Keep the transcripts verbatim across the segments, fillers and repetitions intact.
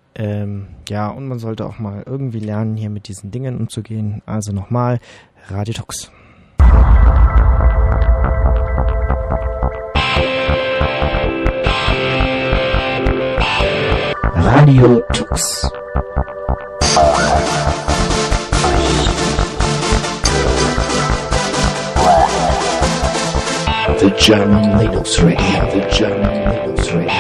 Ähm, ja, und man sollte auch mal irgendwie lernen, hier mit diesen Dingen umzugehen. Also nochmal, Radio Tux. Radio Tux. The German Linux Radio, the German Linux Radio.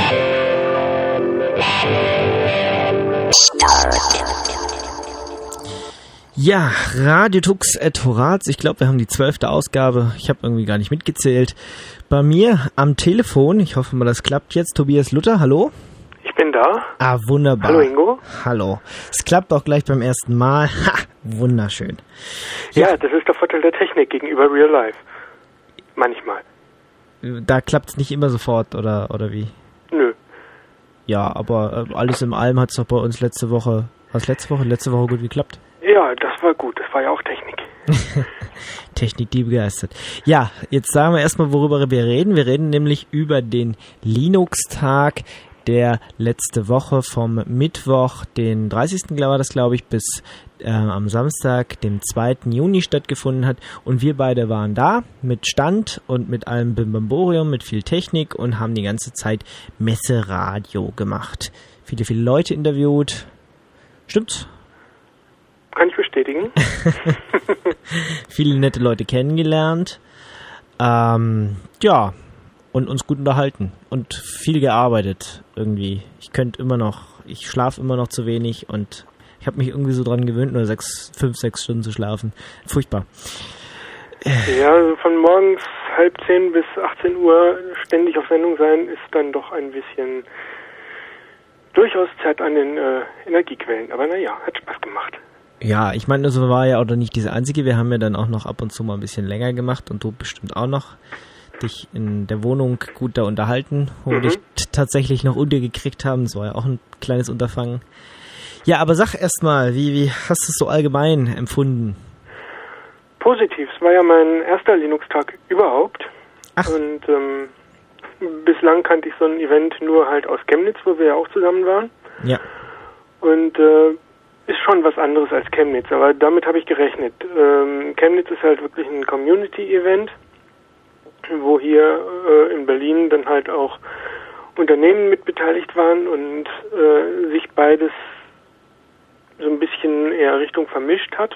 Ja, Radio Tux et Horaz. Ich glaube, wir haben die zwölfte Ausgabe. Ich habe irgendwie gar nicht mitgezählt. Bei mir am Telefon, ich hoffe mal, das klappt jetzt, Tobias Luther, hallo? Ich bin da. Ah, wunderbar. Hallo Ingo. Hallo. Es klappt auch gleich beim ersten Mal. Ha, wunderschön. Ja, ja, das ist der Vorteil der Technik gegenüber Real Life. Manchmal. Da klappt es nicht immer sofort, oder, oder wie? Nö. Ja, aber äh, alles in allem hat es doch bei uns letzte Woche, was letzte Woche, letzte Woche gut geklappt. Ja, das war gut. Das war ja auch Technik. Technik, die begeistert. Ja, jetzt sagen wir erstmal, worüber wir reden. Wir reden nämlich über den Linux-Tag, der letzte Woche vom Mittwoch, den dreißigsten war das, glaube ich, bis äh, am Samstag, dem zweiten Juni stattgefunden hat. Und wir beide waren da mit Stand und mit allem Bimbamborium, mit viel Technik und haben die ganze Zeit Messeradio gemacht. Viele, viele Leute interviewt. Stimmt's? Kann ich bestätigen. Viele nette Leute kennengelernt. Ähm, ja, und uns gut unterhalten und viel gearbeitet irgendwie. Ich könnte immer noch, ich schlafe immer noch zu wenig und ich habe mich irgendwie so dran gewöhnt, nur sechs, fünf, sechs Stunden zu schlafen. Furchtbar. Ja, also von morgens halb zehn bis achtzehn Uhr ständig auf Sendung sein, ist dann doch ein bisschen durchaus Zeit an den äh, Energiequellen. Aber naja, hat Spaß gemacht. Ja, ich meine, das war ja auch nicht diese einzige. Wir haben ja dann auch noch ab und zu mal ein bisschen länger gemacht und du bestimmt auch noch dich in der Wohnung gut da unterhalten, wo mhm. wir dich t- tatsächlich noch untergekriegt haben. Das war ja auch ein kleines Unterfangen. Ja, aber sag erst mal, wie, wie hast du es so allgemein empfunden? Positiv. Es war ja mein erster Linux-Tag überhaupt. Ach. Und ähm, bislang kannte ich so ein Event nur halt aus Chemnitz, wo wir ja auch zusammen waren. Ja. Und äh, ist schon was anderes als Chemnitz, aber damit habe ich gerechnet. Ähm, Chemnitz ist halt wirklich ein Community-Event, wo hier äh, in Berlin dann halt auch Unternehmen mitbeteiligt waren und äh, sich beides so ein bisschen eher Richtung vermischt hat.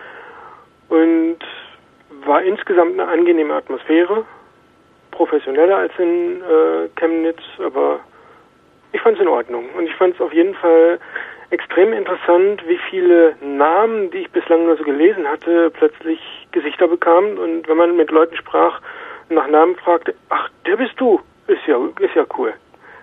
Und war insgesamt eine angenehme Atmosphäre, professioneller als in äh, Chemnitz, aber ich fand es in Ordnung. Und ich fand es auf jeden Fall extrem interessant, wie viele Namen, die ich bislang nur so gelesen hatte, plötzlich Gesichter bekamen. Und wenn man mit Leuten sprach, nach Namen fragte, ach, der bist du, ist ja, ist ja cool.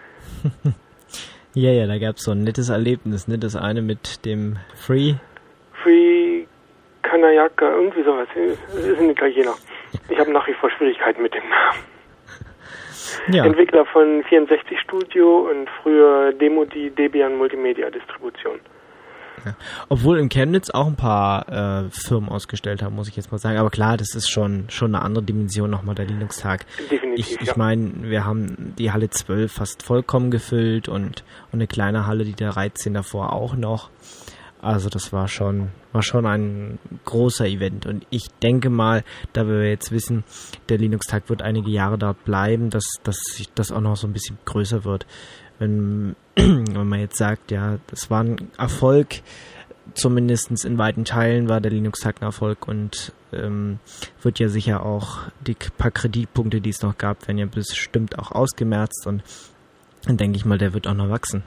ja, ja, da gab es so ein nettes Erlebnis, ne? Das eine mit dem Free... Free Kanayaka, irgendwie sowas, das ist ein Italiener. Ich habe nach wie vor Schwierigkeiten mit dem Namen. Ja. Entwickler von vierundsechzig Studio und früher Demo die Debian Multimedia Distribution. Ja. Obwohl in Chemnitz auch ein paar äh, Firmen ausgestellt haben, muss ich jetzt mal sagen. Aber klar, das ist schon schon eine andere Dimension nochmal, der Linux-Tag. Definitiv, Ich, ich ja. meine, wir haben die Halle zwölf fast vollkommen gefüllt und, und eine kleine Halle, die dreizehn davor auch noch. Also das war schon war schon ein großer Event. Und ich denke mal, da wir jetzt wissen, der Linux-Tag wird einige Jahre dort bleiben, dass, dass sich das auch noch so ein bisschen größer wird. Wenn, wenn man jetzt sagt, ja, das war ein Erfolg, zumindest in weiten Teilen war der Linux-Tag ein Erfolg und ähm, wird ja sicher auch die paar Kreditpunkte, die es noch gab, werden ja bestimmt auch ausgemerzt und dann denke ich mal, der wird auch noch wachsen.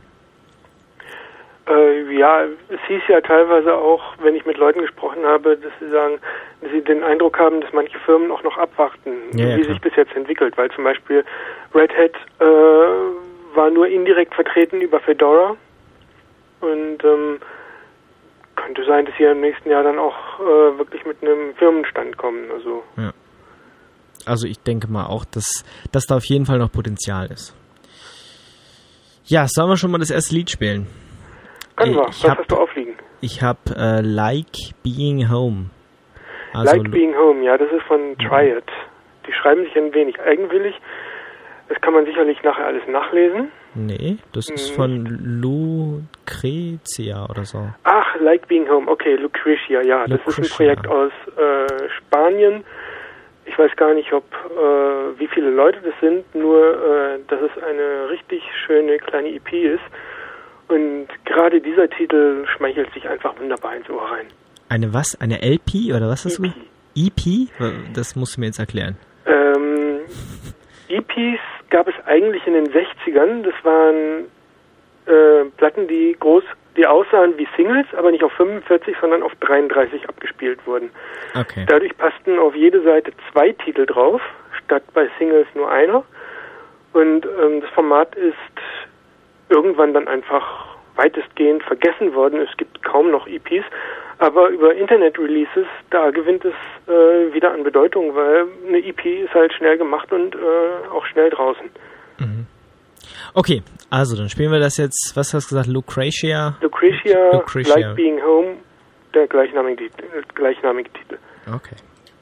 Äh, ja, es hieß ja teilweise auch, wenn ich mit Leuten gesprochen habe, dass sie sagen, dass sie den Eindruck haben, dass manche Firmen auch noch abwarten, ja, ja, wie klar. sich das jetzt entwickelt, weil zum Beispiel Red Hat äh, war nur indirekt vertreten über Fedora und ähm, könnte sein, dass sie im nächsten Jahr dann auch äh, wirklich mit einem Firmenstand kommen. Also. Ja. Also ich denke mal auch, dass, dass da auf jeden Fall noch Potenzial ist. Ja, sollen wir schon mal das erste Lied spielen? Können wir. Was hab, hast du aufliegen? Ich habe äh, Like Being Home. Also Like Being Home, ja, das ist von Triad. Die schreiben sich ein wenig eigenwillig. Das kann man sicherlich nachher alles nachlesen. Nee, das ist mhm. von Lou Lucrezia oder so. Ach, Like Being Home, okay, Lucretia, ja. Lucretia. Das ist ein Projekt aus äh, Spanien. Ich weiß gar nicht, ob äh, wie viele Leute das sind, nur äh, dass es eine richtig schöne kleine E P ist. Und gerade dieser Titel schmeichelt sich einfach wunderbar ins Ohr rein. Eine was? Eine L P oder was ist das? E P? Das musst du mir jetzt erklären. Ähm, E Ps gab es eigentlich in den sechzigern. Das waren äh, Platten, die groß, die aussahen wie Singles, aber nicht auf fünfundvierzig, sondern auf dreiunddreißig abgespielt wurden. Okay. Dadurch passten auf jede Seite zwei Titel drauf, statt bei Singles nur einer. Und ähm, das Format ist irgendwann dann einfach weitestgehend vergessen worden. Es gibt kaum noch E Ps, aber über Internet-Releases, da gewinnt es äh, wieder an Bedeutung, weil eine E P ist halt schnell gemacht und äh, auch schnell draußen. Mhm. Okay, also dann spielen wir das jetzt, was hast du gesagt, Lucretia? Lucretia, Lucretia. Like Being Home, der gleichnamige, gleichnamige Titel. Okay.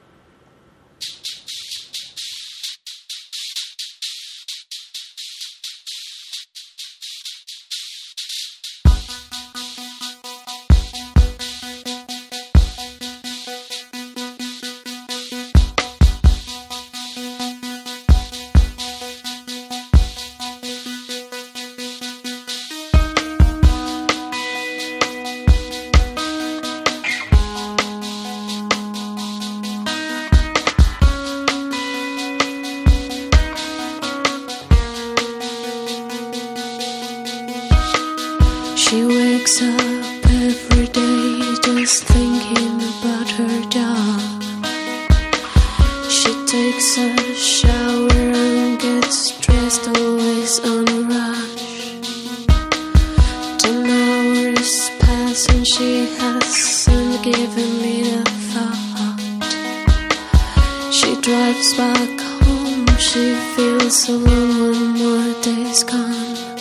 She wakes up every day just thinking about her dog. She takes a shower and gets dressed, always on a rush. Ten hours pass and she hasn't given me a thought. She drives back home, she feels alone when more days gone.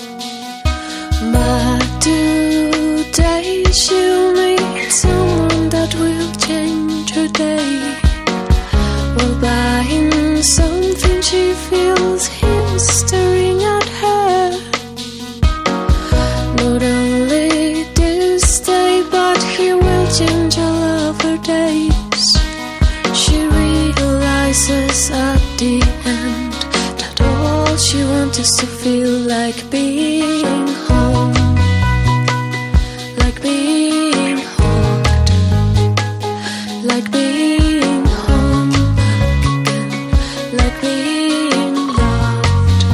But today she'll meet someone that will change her day. While buying something she feels him staring at her. Not only this day but he will change all of her days. She realizes at the end that all she wants is to feel like being home. Like being hugged, like being home again, like being loved.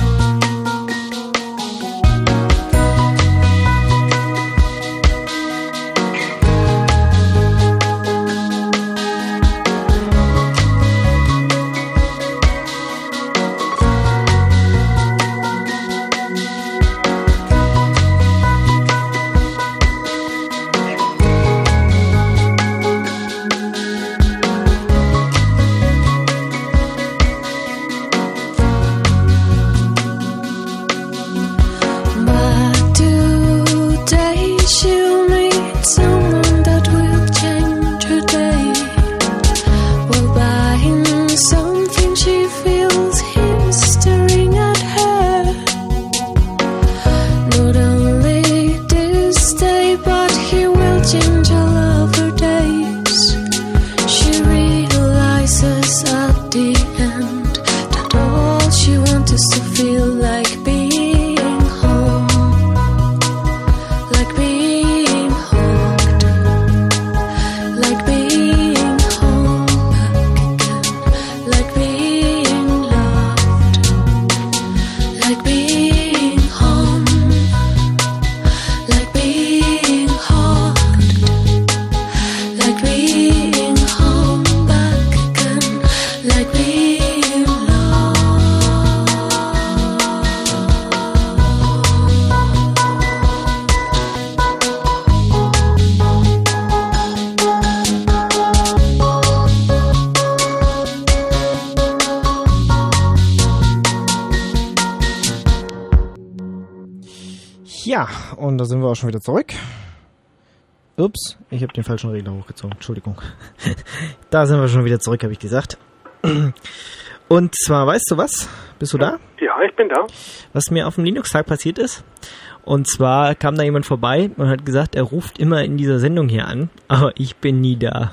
Ja, und da sind wir auch schon wieder zurück. Ups, ich habe den falschen Regler hochgezogen. Entschuldigung. Da sind wir schon wieder zurück, habe ich gesagt. Und zwar, weißt du was? Bist du da? Ja, ich bin da. Was mir auf dem Linux-Tag passiert ist. Und zwar kam da jemand vorbei und hat gesagt, er ruft immer in dieser Sendung hier an, aber ich bin nie da.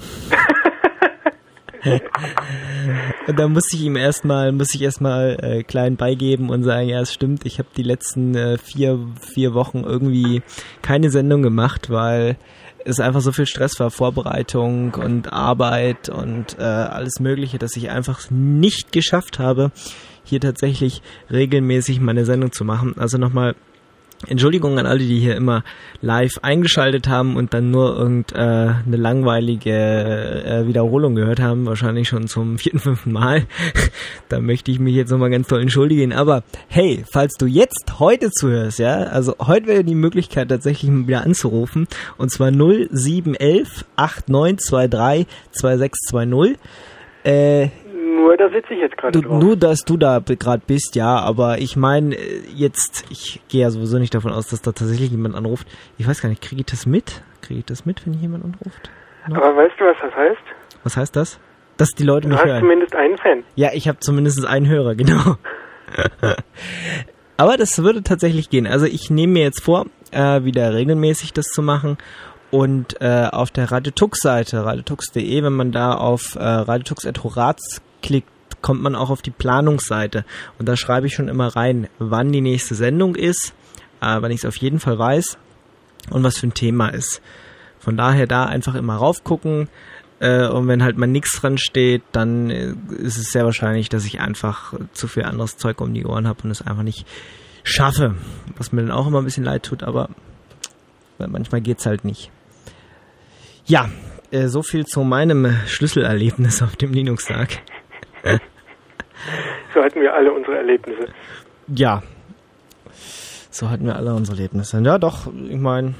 Und da muss ich ihm erstmal, muss ich erstmal äh, klein beigeben und sagen, ja, es stimmt, ich habe die letzten äh, vier, vier Wochen irgendwie keine Sendung gemacht, weil es einfach so viel Stress war, Vorbereitung und Arbeit und äh, alles Mögliche, dass ich einfach nicht geschafft habe, hier tatsächlich regelmäßig meine Sendung zu machen. Also nochmal Entschuldigung an alle, die hier immer live eingeschaltet haben und dann nur irgendeine äh, langweilige äh, Wiederholung gehört haben, wahrscheinlich schon zum vierten, fünften Mal. Da möchte ich mich jetzt nochmal ganz toll entschuldigen. Aber hey, falls du jetzt heute zuhörst, ja, also heute wäre die Möglichkeit tatsächlich mal wieder anzurufen, und zwar null sieben eins eins acht neun zwei drei zwei sechs zwei null. Äh, Nur, da sitze ich jetzt gerade drauf. Nur, dass du da gerade bist, ja, aber ich meine, jetzt, ich gehe ja sowieso nicht davon aus, dass da tatsächlich jemand anruft. Ich weiß gar nicht, kriege ich das mit? Kriege ich das mit, wenn jemand anruft? No? Aber weißt du, was das heißt? Was heißt das? Dass die Leute mich hören. Du hast zumindest einen Fan. Ja, ich habe zumindest einen Hörer, genau. Aber das würde tatsächlich gehen. Also ich nehme mir jetzt vor, äh, wieder regelmäßig das zu machen. Und äh, auf der Radiotux-Seite, radiotux punkt de, wenn man da auf äh, radiotux at horaz klickt, kommt man auch auf die Planungsseite. Und da schreibe ich schon immer rein, wann die nächste Sendung ist, äh, wann ich es auf jeden Fall weiß und was für ein Thema ist. Von daher da einfach immer raufgucken. Äh, und wenn halt mal nichts dran steht, dann äh, ist es sehr wahrscheinlich, dass ich einfach zu viel anderes Zeug um die Ohren habe und es einfach nicht schaffe. Was mir dann auch immer ein bisschen leid tut, aber manchmal geht's halt nicht. Ja, äh, so viel zu meinem Schlüsselerlebnis auf dem Linux-Tag. So hatten wir alle unsere Erlebnisse. Ja, so hatten wir alle unsere Erlebnisse. Ja, doch, ich meine...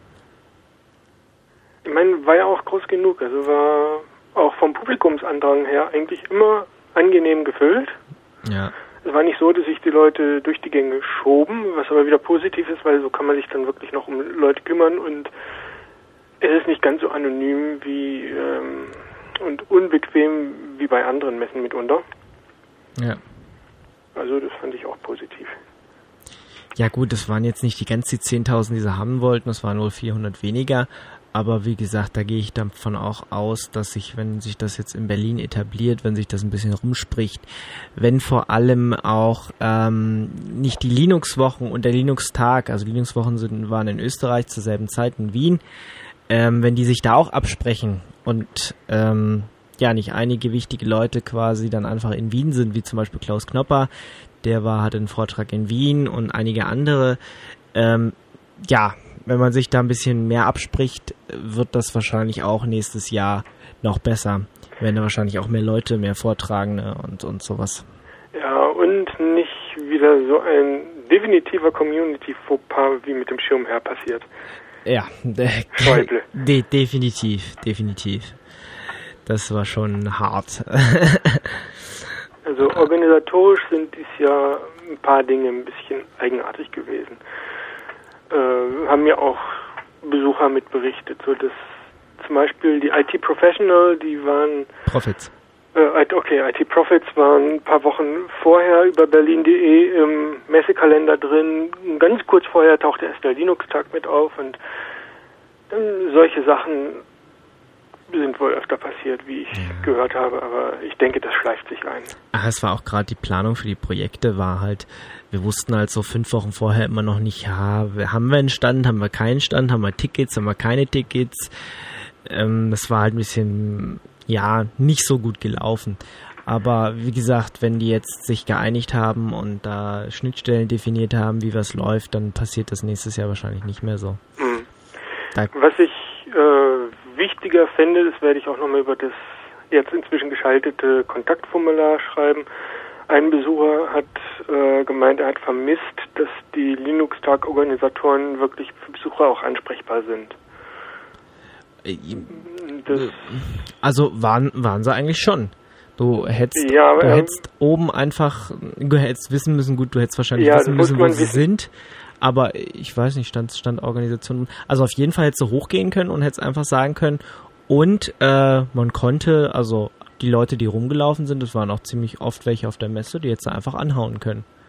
Ich meine, war ja auch groß genug. Also war auch vom Publikumsandrang her eigentlich immer angenehm gefüllt. Ja. Es war nicht so, dass sich die Leute durch die Gänge schoben, was aber wieder positiv ist, weil so kann man sich dann wirklich noch um Leute kümmern und es ist nicht ganz so anonym wie ähm, und unbequem wie bei anderen Messen mitunter. Ja. Also das fand ich auch positiv. Ja gut, das waren jetzt nicht die ganzen zehntausend, die sie haben wollten, das waren wohl vierhundert weniger. Aber wie gesagt, da gehe ich davon auch aus, dass sich, wenn sich das jetzt in Berlin etabliert, wenn sich das ein bisschen rumspricht, wenn vor allem auch ähm, nicht die Linux-Wochen und der Linux-Tag, also Linux-Wochen sind, waren in Österreich zur selben Zeit in Wien, ähm, wenn die sich da auch absprechen und ähm, ja nicht einige wichtige Leute quasi dann einfach in Wien sind, wie zum Beispiel Klaus Knopper, der war, hatte einen Vortrag in Wien und einige andere, ähm, ja, wenn man sich da ein bisschen mehr abspricht, wird das wahrscheinlich auch nächstes Jahr noch besser. Werden da wahrscheinlich auch mehr Leute, mehr Vortragende und, und sowas. Ja, und nicht wieder so ein definitiver Community-Fauxpas wie mit dem Schirmherr passiert. Ja, Schäuble. De- definitiv, definitiv. Das war schon hart. Also organisatorisch sind dies Jahr ein paar Dinge ein bisschen eigenartig gewesen. Äh, haben mir auch Besucher mit berichtet, so dass zum Beispiel die I T Professional, die waren Profits. Äh, okay, I T Profits waren ein paar Wochen vorher über berlin punkt de im Messekalender drin. Ganz kurz vorher tauchte erst der Linux-Tag mit auf und äh, solche Sachen sind wohl öfter passiert, wie ich ja. gehört habe, aber ich denke, das schleift sich ein. Ach, es war auch gerade die Planung für die Projekte, war halt, wir wussten halt so fünf Wochen vorher immer noch nicht, ja, haben wir einen Stand, haben wir keinen Stand, haben wir Tickets, haben wir keine Tickets. Ähm, das war halt ein bisschen, ja, nicht so gut gelaufen. Aber wie gesagt, wenn die jetzt sich geeinigt haben und da Schnittstellen definiert haben, wie was läuft, dann passiert das nächstes Jahr wahrscheinlich nicht mehr so. Mhm. Was ich äh, wichtiger fände, das werde ich auch nochmal über das jetzt inzwischen geschaltete Kontaktformular schreiben. Ein Besucher hat äh, gemeint, er hat vermisst, dass die Linux-Tag-Organisatoren wirklich für Besucher auch ansprechbar sind. Das also waren, waren sie eigentlich schon. Du hättest, ja, aber, du hättest ähm, oben einfach, du hättest wissen müssen, gut, du hättest wahrscheinlich ja, wissen müssen, wo sie wissen. sind. Aber ich weiß nicht, Stand, Standorganisation. Also auf jeden Fall hättest du hochgehen können und hättest einfach sagen können. Und äh, man konnte, also die Leute, die rumgelaufen sind, das waren auch ziemlich oft welche auf der Messe, die hättest du einfach anhauen können.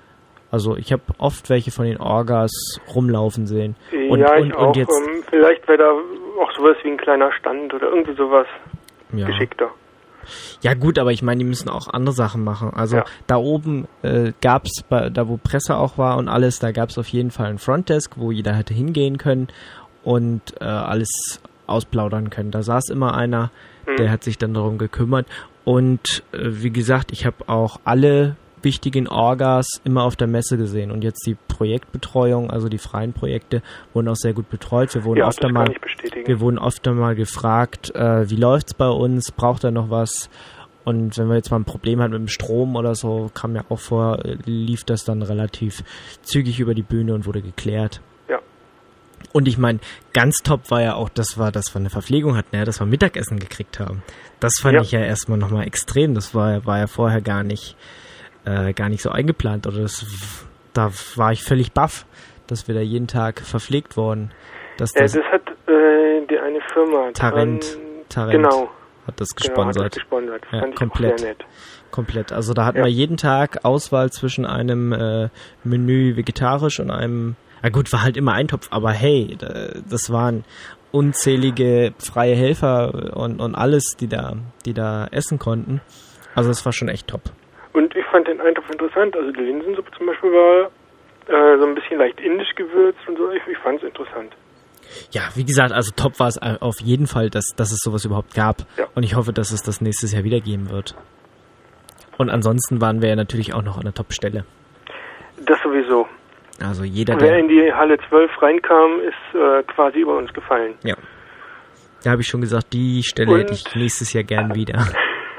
Also ich habe oft welche von den Orgas rumlaufen sehen. Und, ja, ich und, auch. Und jetzt, ähm, vielleicht wäre da auch sowas wie ein kleiner Stand oder irgendwie sowas ja. geschickter. Ja gut, aber ich meine, die müssen auch andere Sachen machen. Also Ja. da oben äh, gab's, bei, da wo Presse auch war und alles, da gab's auf jeden Fall ein Frontdesk, wo jeder hätte hingehen können und äh, alles ausplaudern können. Da saß immer einer, Mhm. der hat sich dann darum gekümmert. Und äh, wie gesagt, ich habe auch alle wichtigen Orgas immer auf der Messe gesehen. Und jetzt die Projektbetreuung, also die freien Projekte, wurden auch sehr gut betreut. Wir wurden Ja, oft das einmal kann ich bestätigen. Wir wurden oft einmal gefragt, äh, wie läuft's bei uns, braucht er noch was? Und wenn wir jetzt mal ein Problem hatten mit dem Strom oder so, kam ja auch vor, äh, lief das dann relativ zügig über die Bühne und wurde geklärt. Ja. Und ich meine, ganz top war ja auch, dass wir, dass wir eine Verpflegung hatten, ja, dass wir Mittagessen gekriegt haben. Das fand Ja. ich ja erstmal nochmal extrem. Das war, war ja vorher gar nicht, äh, gar nicht so eingeplant. Oder das, da war ich völlig baff, dass wir da jeden Tag verpflegt wurden. Dass Ja, das, das hat äh, die eine Firma. Tarent, Tran- Tarent Genau. hat das Genau, hat das gesponsert. gesponsert. Das Ja, fand ich komplett. auch sehr nett. Komplett. Also da hatten Ja. wir jeden Tag Auswahl zwischen einem äh, Menü vegetarisch und einem, na gut, war halt immer Eintopf, aber hey, da, das waren unzählige freie Helfer und, und alles, die da, die da essen konnten. Also das war schon echt top. Und ich fand den Eintopf interessant. Also die Linsensuppe zum Beispiel war äh, so ein bisschen leicht indisch gewürzt und so. Ich, ich fand es interessant. Ja, wie gesagt, also top war es auf jeden Fall, dass, dass es sowas überhaupt gab. Ja. Und ich hoffe, dass es das nächstes Jahr wieder geben wird. Und ansonsten waren wir ja natürlich auch noch an der Top-Stelle. Das sowieso. Also jeder, Wer der... in die Halle zwölf reinkam, ist äh, quasi über uns gefallen. Ja. Da habe ich schon gesagt, die Stelle Und- hätte ich nächstes Jahr gern wieder.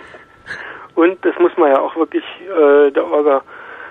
Und das muss man ja auch wirklich äh, der Orga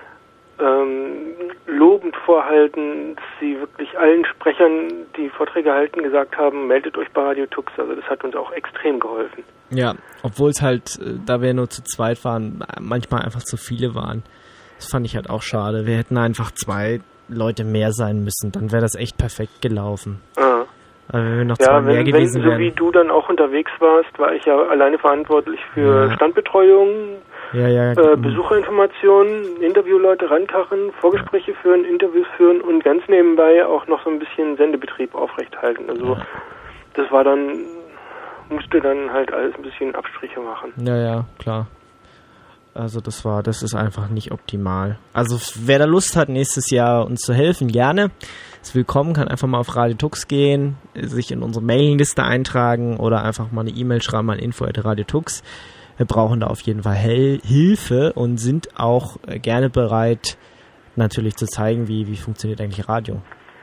ähm, lobend vorhalten, dass sie wirklich allen Sprechern, die Vorträge halten, gesagt haben, meldet euch bei Radio Tux. Also das hat uns auch extrem geholfen. Ja, obwohl es halt, äh, da wir nur zu zweit waren, manchmal einfach zu viele waren. Das fand ich halt auch schade. Wir hätten einfach zwei Leute mehr sein müssen. Dann wäre das echt perfekt gelaufen. Ah. Aber wenn wir noch zwei Ja, mehr wenn, wenn gewesen so wären. wie du dann auch unterwegs warst, war ich ja alleine verantwortlich für Ja. Standbetreuung, Ja, ja, äh, m- Besucherinformationen, Interviewleute rankarren, Vorgespräche führen, Interviews führen und ganz nebenbei auch noch so ein bisschen Sendebetrieb aufrechthalten. Also Ja. das war dann, musste dann halt alles ein bisschen Abstriche machen. Ja, ja, klar. Also das war, das ist einfach nicht optimal. Also wer da Lust hat, nächstes Jahr uns zu helfen, gerne. Ist willkommen, kann einfach mal auf Radio Tux gehen, sich in unsere Mailingliste eintragen oder einfach mal eine E-Mail schreiben an info at radio tux. Wir brauchen da auf jeden Fall Hel- Hilfe und sind auch äh, gerne bereit, natürlich zu zeigen, wie, wie funktioniert eigentlich Radio.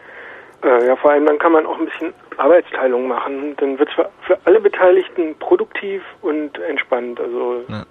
Äh, ja, vor allem dann kann man auch ein bisschen Arbeitsteilung machen. Dann wird es für, für alle Beteiligten produktiv und entspannt. Also Ja.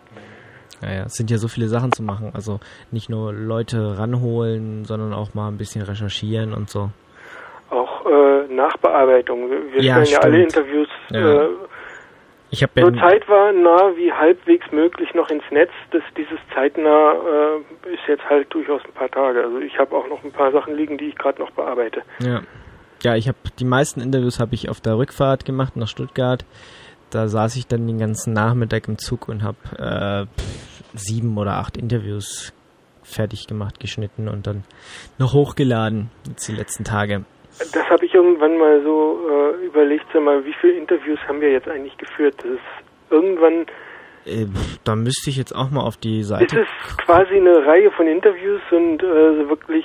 Naja, es sind ja so viele Sachen zu machen. Also nicht nur Leute ranholen, sondern auch mal ein bisschen recherchieren und so. auch äh, Nachbearbeitung. Wir, wir Ja, stellen ja alle stimmt. Interviews Ja. äh, Ich habe so ja, zeitnah wie halbwegs möglich noch ins Netz. Das, dieses zeitnah äh, ist jetzt halt durchaus ein paar Tage. Also ich habe auch noch ein paar Sachen liegen, die ich gerade noch bearbeite. ja, ja, ich habe die meisten Interviews habe ich auf der Rückfahrt gemacht nach Stuttgart. Da saß ich dann den ganzen Nachmittag im Zug und habe äh, sieben oder acht Interviews fertig gemacht, geschnitten und dann noch hochgeladen, jetzt die letzten Tage. Das habe ich irgendwann mal so äh, überlegt, sag mal, wie viele Interviews haben wir jetzt eigentlich geführt? Das ist irgendwann, Äh, da müsste ich jetzt auch mal auf die ist Seite... es quasi eine Reihe von Interviews und äh, so wirklich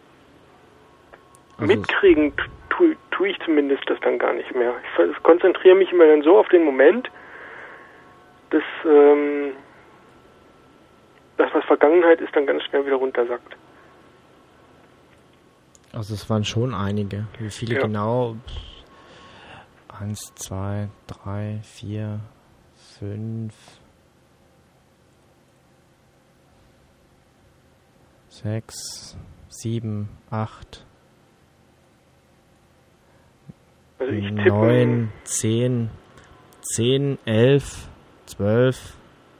Also- mitkriegen tue tu ich zumindest das dann gar nicht mehr. Ich ver- konzentriere mich immer dann so auf den Moment, dass ähm, das, was Vergangenheit ist, dann ganz schnell wieder runtersackt. Also es waren schon einige. Wie viele Ja. genau? Eins, zwei, drei, vier, fünf, sechs, sieben, acht, Also ich tippe, neun, zehn, zehn, elf, zwölf.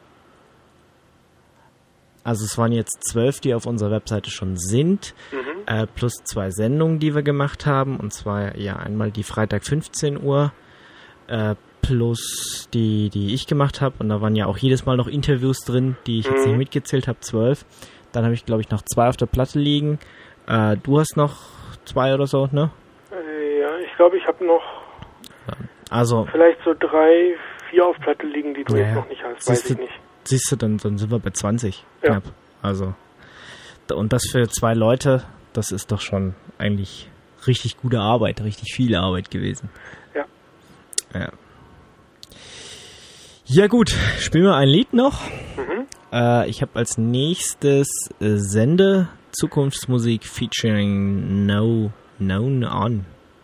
Also es waren jetzt zwölf, die auf unserer Webseite schon sind, mhm. äh, plus zwei Sendungen, die wir gemacht haben. Und zwar ja einmal die Freitag fünfzehn Uhr, äh, plus die, die ich gemacht habe. Und da waren ja auch jedes Mal noch Interviews drin, die ich jetzt Mhm. nicht mitgezählt habe, zwölf. Dann habe ich, glaube ich, noch zwei auf der Platte liegen. Äh, du hast noch zwei oder so, ne? Äh, ja, ich glaube, ich habe noch also vielleicht so drei, vier auf Platte liegen, die du ja, jetzt noch nicht hast, siehst weiß ich du, nicht. Siehst du, dann, dann sind wir bei zwanzig ja. knapp. Also, und das für zwei Leute, das ist doch schon eigentlich richtig gute Arbeit, richtig viel Arbeit gewesen. Ja. Ja. Ja gut, spielen wir ein Lied noch. Mhm. Äh, ich habe als nächstes äh, Sende Zukunftsmusik featuring No Known On.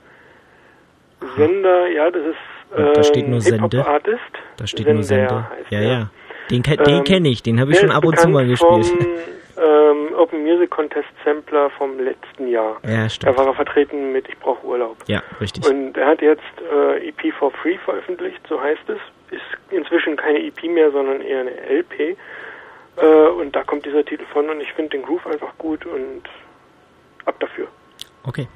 Sender, ja, das ist äh, da steht nur Sende. Hip-Hop-Artist. Da steht Sender nur Sende. heißt Ja, der. ja. Den, den ähm, kenne ich, den habe ich schon ab und zu mal gespielt. Vom, ähm, Open Music Contest Sampler vom letzten Jahr. Ja, stimmt. Da war er vertreten mit Ich brauche Urlaub. Ja, richtig. Und er hat jetzt äh, E P for Free veröffentlicht, so heißt es. Ist inzwischen keine E P mehr, sondern eher eine L P. Äh, und da kommt dieser Titel von und ich finde den Groove einfach gut und ab dafür. Okay.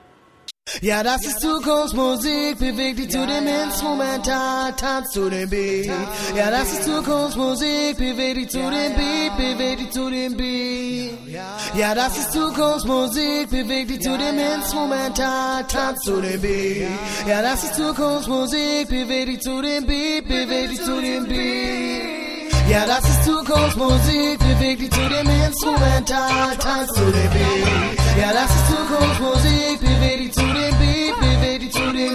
Ja, das ist Zukunftsmusik, bewegt dich zu dem Instrumental, tanz zu dem Beat. Ja, das ist Zukunftsmusik, bewegt dich zu dem Beat, bewegt dich zu dem Beat. Ja, das ist Zukunftsmusik, bewegt dich zu dem Instrumental, tanz zu dem Beat. Ja, das ist Zukunftsmusik, bewegt dich zu dem Beat, bewegt dich zu dem Beat. Ja, das ist Zukunftsmusik, bewegt dich zu dem Instrumental, tanz zu dem Beat. Ja, das ist Zukunftsmusik, bewegt dich zu dem Beat, bewegt dich zu dem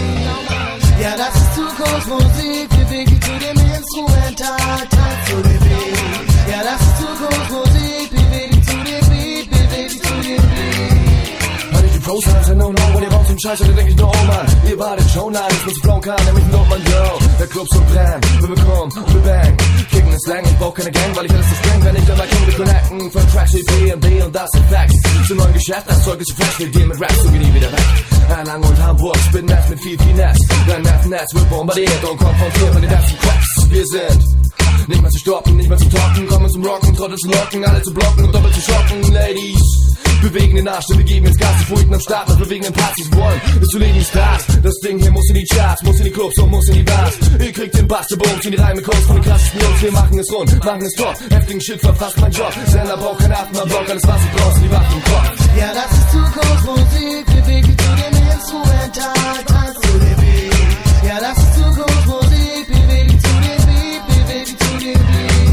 Beat. Ja, das ist Zukunftsmusik, bewegt dich zu dem Instrumental, tanz zu dem Beat. Ja, das ist Zukunftsmusik, bewegt dich zu dem Beat, bewegt dich zu dem Beat. Weil ich die Pros hatte, no, no, und ihr baut den Scheiß und dann denk ich nur, oh man, ihr wartet schon an, ich muss flown kann, nämlich ein Notmann, yo. Der Club so brennt, wir bekommen, wir bang. Kicken ist lang, ich brauch keine Gang, weil ich alles versprengt, wenn ich dann mal King wir connecten. Von Tracks wie B und B und das sind Facts. Zum neuen Geschäft, das Zeug ist so fresh, wir gehen mit Raps und gehen nie wieder weg. Erlangen und Hamburg, spin Netz mit viel Finesse. Dein Nervennetz wird bombardiert und konfrontiert mit den ersten Cracks. Wir sind nicht mehr zu stoppen, nicht mehr zu talken, kommen zum Rocken, Trottel zu locken, alle zu blocken und doppelt zu schocken, Ladies. Bewegen den Arsch, denn wir geben ins Gas, die Furchten am Start, was bewegen den Partys wollen, ist zu leben Stars. Das Ding hier muss in die Charts, muss in die Clubs und muss in die Bars. Ihr kriegt den Bass, der Bums, in die Reime kommst von den krassesten Jungs. Wir machen es rund, machen es top, heftigen Shit verfasst mein Job. Sender braucht keinen Aftenblock, alles was du brauchst, die Waffen im Kopf. Ja, das ist Zukunftsmusik, bewegt dich zu dem Instrumental, tanz zu dem Beat. Ja, das ist Zukunftsmusik, bewegt dich zu dem Beat, bewegt dich zu dem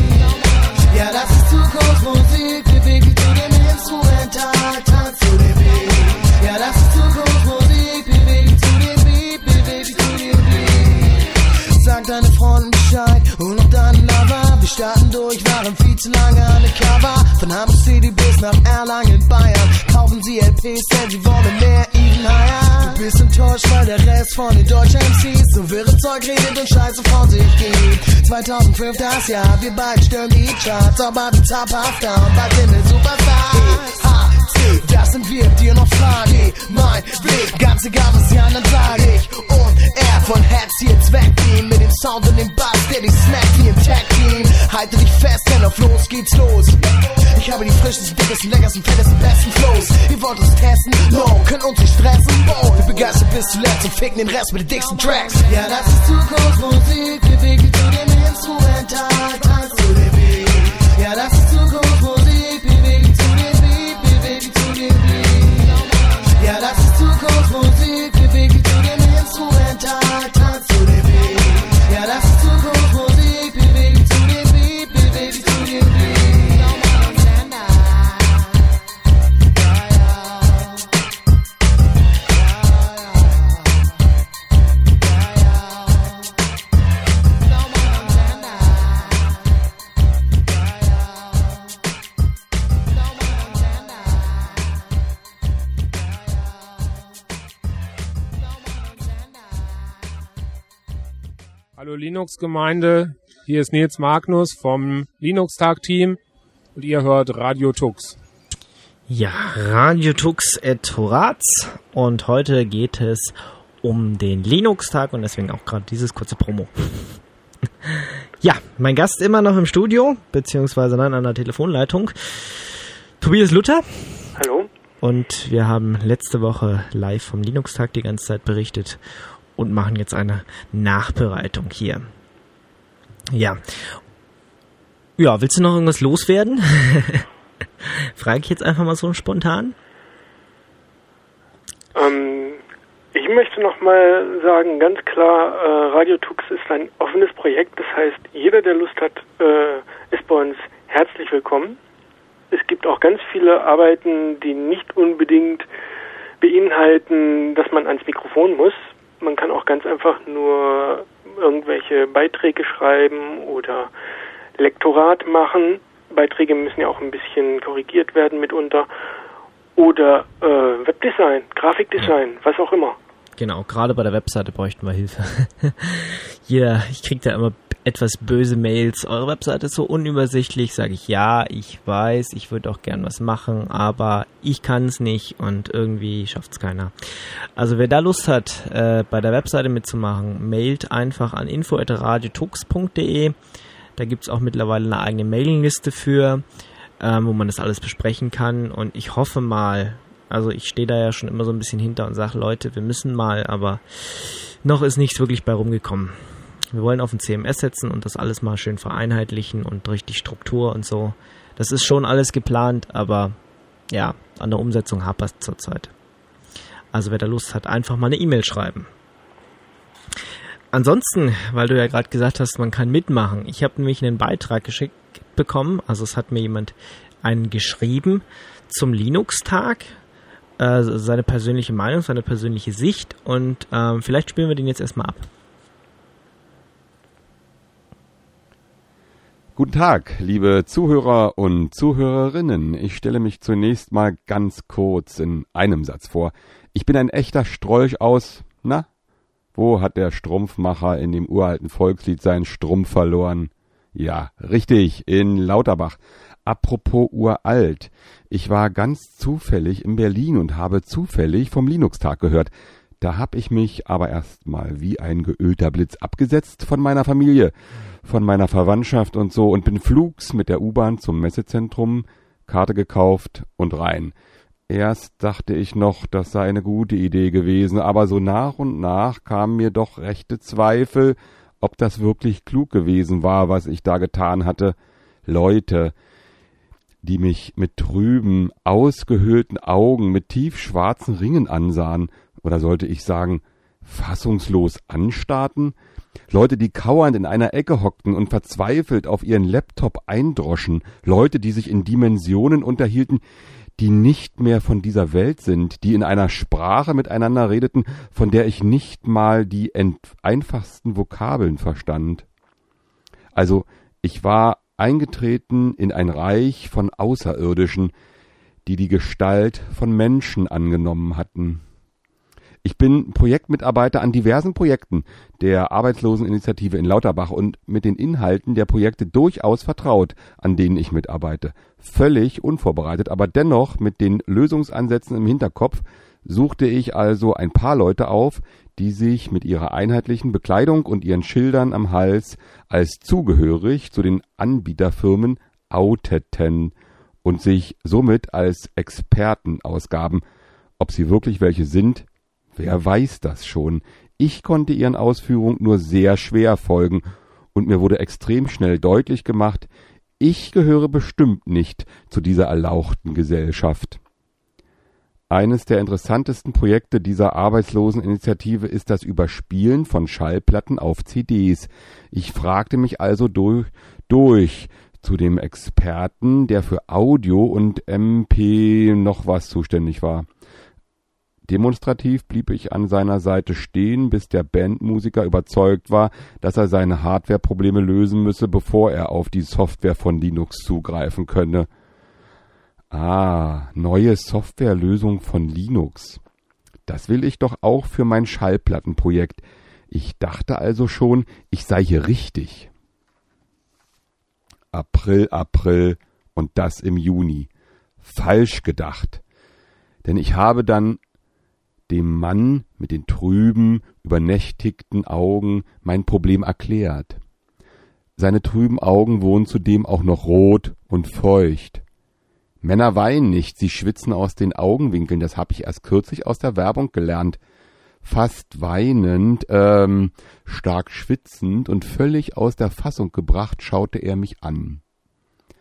Beat. Ja, das ist Zukunftsmusik, bewegt dich zu dem Instrumental, tanz zu dem Beat. Ja, das ist Zukunftsmusik, bewegt dich zu dem Beat, bewegt dich zu dem Beat. Sag deine Freunden Bescheid und auch deinen Lover. Wir starten durch, waren viel zu lange undercover. Von Hamburg City bis nach Erlangen, Bayern. Kaufen sie L Ps, denn sie wollen mehr, even higher. Du bist enttäuscht, weil der Rest von den deutschen M Cs so wirre Zeug redet und Scheiße von sich gibt. zweitausendfünf das Jahr, wir beide stören die Charts, aber wie zaphafter und bald sind wir Superstars. Das sind wir, die noch fragen, mein Weg, ganz egal was die anderen sagen. Ich und er von Herz jetzt wegnehmen, mit dem Sound und dem Bass, der dich smackt wie im Tag-Team. Halte dich fest, denn auf los geht's los. Ich habe die frischesten, dickesten, leckersten, fettesten, besten Flows. Ihr wollt uns testen? No, können uns nicht stressen. Oh, wir begeistern bis zuletzt und ficken den Rest mit den dicksten Tracks. Ja, das ist Zukunftsmusik, bewegt dich zu dem Instrumental, tanz zu dem Beat. Ja, das ist Zukunftsmusik, bewegt dich zu dem Beat, bewegt dich zu dem Beat. Ja, das ist Zukunftsmusik, bewegt dich zu dem Instrumental, tanz zu dem Beat. Ja, das ist Zukunftsmusik, bewegt dich zu dem Beat, bewegt dich zu dem Beat. Hallo Linux-Gemeinde, hier ist Nils Magnus vom Linux-Tag-Team und ihr hört Radio Tux. Ja, Radio Tux et Horaz und heute geht es um den Linux-Tag und deswegen auch gerade dieses kurze Promo. Ja, mein Gast immer noch im Studio, beziehungsweise nein, an der Telefonleitung, Tobias Luther. Hallo. Und wir haben letzte Woche live vom Linux-Tag die ganze Zeit berichtet und machen jetzt eine Nachbereitung hier. Ja. Ja, willst du noch irgendwas loswerden? Frage ich jetzt einfach mal so spontan? Ähm, ich möchte nochmal sagen, ganz klar, äh, Radio Tux ist ein offenes Projekt. Das heißt, jeder, der Lust hat, äh, ist bei uns herzlich willkommen. Es gibt auch ganz viele Arbeiten, die nicht unbedingt beinhalten, dass man ans Mikrofon muss. Man kann auch ganz einfach nur irgendwelche Beiträge schreiben oder Lektorat machen. Beiträge müssen ja auch ein bisschen korrigiert werden mitunter. Oder äh, Webdesign, Grafikdesign, ja. Was auch immer. Genau, gerade bei der Webseite bräuchten wir Hilfe. Jeder, ich kriege da immer etwas böse Mails. Eure Webseite ist so unübersichtlich. Sage ich, ja, ich weiß, ich würde auch gern was machen, aber ich kann es nicht und irgendwie schafft es keiner. Also wer da Lust hat, äh, bei der Webseite mitzumachen, mailt einfach an info at radiotux punkt de. Da gibt's auch mittlerweile eine eigene Mailingliste für, ähm, wo man das alles besprechen kann. Und ich hoffe mal, also ich stehe da ja schon immer so ein bisschen hinter und sage, Leute, wir müssen mal, aber noch ist nichts wirklich bei rumgekommen. Wir wollen auf ein C M S setzen und das alles mal schön vereinheitlichen und richtig Struktur und so. Das ist schon alles geplant, aber ja, an der Umsetzung hapert es zurzeit. Also wer da Lust hat, einfach mal eine E-Mail schreiben. Ansonsten, weil du ja gerade gesagt hast, man kann mitmachen. Ich habe nämlich einen Beitrag geschickt bekommen, also es hat mir jemand einen geschrieben zum Linux-Tag, äh, seine persönliche Meinung, seine persönliche Sicht und äh, vielleicht spielen wir den jetzt erstmal ab. Guten Tag, liebe Zuhörer und Zuhörerinnen. Ich stelle mich zunächst mal ganz kurz in einem Satz vor. Ich bin ein echter Strolch aus, na, wo hat der Strumpfmacher in dem uralten Volkslied seinen Strumpf verloren? Ja, richtig, in Lauterbach. Apropos uralt. Ich war ganz zufällig in Berlin und habe zufällig vom Linux-Tag gehört. Da hab ich mich aber erstmal wie ein geölter Blitz abgesetzt von meiner Familie, von meiner Verwandtschaft und so und bin flugs mit der U-Bahn zum Messezentrum, Karte gekauft und rein. Erst dachte ich noch, das sei eine gute Idee gewesen, aber so nach und nach kamen mir doch rechte Zweifel, ob das wirklich klug gewesen war, was ich da getan hatte. Leute, die mich mit trüben, ausgehöhlten Augen, mit tiefschwarzen Ringen ansahen, oder sollte ich sagen, fassungslos anstarrten? Leute, die kauernd in einer Ecke hockten und verzweifelt auf ihren Laptop eindroschen. Leute, die sich in Dimensionen unterhielten, die nicht mehr von dieser Welt sind, die in einer Sprache miteinander redeten, von der ich nicht mal die einfachsten Vokabeln verstand. Also, ich war eingetreten in ein Reich von Außerirdischen, die die Gestalt von Menschen angenommen hatten. Ich bin Projektmitarbeiter an diversen Projekten der Arbeitsloseninitiative in Lauterbach und mit den Inhalten der Projekte durchaus vertraut, an denen ich mitarbeite. Völlig unvorbereitet, aber dennoch mit den Lösungsansätzen im Hinterkopf suchte ich also ein paar Leute auf, die sich mit ihrer einheitlichen Bekleidung und ihren Schildern am Hals als zugehörig zu den Anbieterfirmen outeten und sich somit als Experten ausgaben. Ob sie wirklich welche sind, wer weiß das schon. Ich konnte ihren Ausführungen nur sehr schwer folgen und mir wurde extrem schnell deutlich gemacht, ich gehöre bestimmt nicht zu dieser erlauchten Gesellschaft. Eines der interessantesten Projekte dieser Arbeitsloseninitiative ist das Überspielen von Schallplatten auf C Ds. Ich fragte mich also durch, durch zu dem Experten, der für Audio und M P noch was zuständig war. Demonstrativ blieb ich an seiner Seite stehen, bis der Bandmusiker überzeugt war, dass er seine Hardware-Probleme lösen müsse, bevor er auf die Software von Linux zugreifen könne. Ah, neue Softwarelösung von Linux. Das will ich doch auch für mein Schallplattenprojekt. Ich dachte also schon, ich sei hier richtig. April, April und das im Juni. Falsch gedacht. Denn ich habe dann dem Mann mit den trüben, übernächtigten Augen mein Problem erklärt. Seine trüben Augen wurden zudem auch noch rot und feucht. Männer weinen nicht, sie schwitzen aus den Augenwinkeln, das habe ich erst kürzlich aus der Werbung gelernt. Fast weinend, ähm, stark schwitzend und völlig aus der Fassung gebracht, schaute er mich an.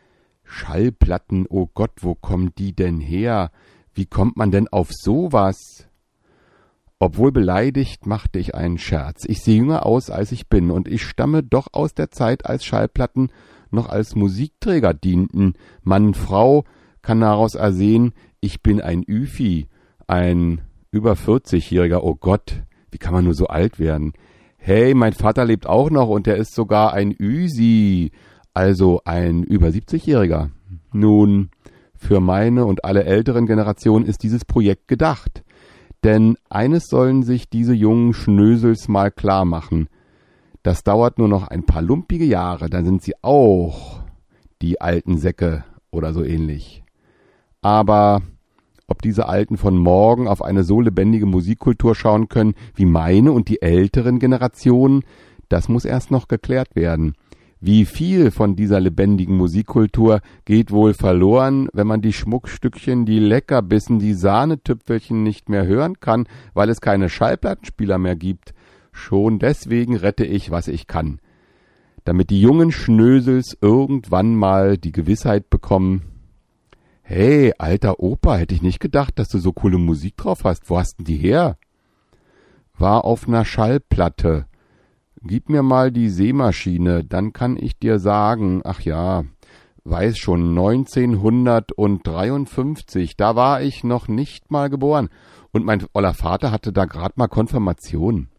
Schallplatten, oh Gott, wo kommen die denn her? Wie kommt man denn auf sowas? Obwohl beleidigt, machte ich einen Scherz. Ich sehe jünger aus, als ich bin, und ich stamme doch aus der Zeit, als Schallplatten noch als Musikträger dienten. Mann, Frau kann daraus ersehen, ich bin ein Üfi, ein über vierzigjähriger, oh Gott, wie kann man nur so alt werden? Hey, mein Vater lebt auch noch und der ist sogar ein Üsi, also ein über siebzigjähriger. Nun, für meine und alle älteren Generationen ist dieses Projekt gedacht. Denn eines sollen sich diese jungen Schnösels mal klar machen. Das dauert nur noch ein paar lumpige Jahre, dann sind sie auch die alten Säcke oder so ähnlich. Aber ob diese Alten von morgen auf eine so lebendige Musikkultur schauen können wie meine und die älteren Generationen, das muss erst noch geklärt werden. Wie viel von dieser lebendigen Musikkultur geht wohl verloren, wenn man die Schmuckstückchen, die Leckerbissen, die Sahnetüpfelchen nicht mehr hören kann, weil es keine Schallplattenspieler mehr gibt? Schon deswegen rette ich, was ich kann. Damit die jungen Schnösels irgendwann mal die Gewissheit bekommen, hey, alter Opa, hätte ich nicht gedacht, dass du so coole Musik drauf hast. Wo hast denn die her? War auf einer Schallplatte. Gib mir mal die Sämaschine, dann kann ich dir sagen, ach ja, weiß schon, neunzehnhundertdreiundfünfzig, da war ich noch nicht mal geboren. Und mein oller Vater hatte da gerade mal Konfirmation.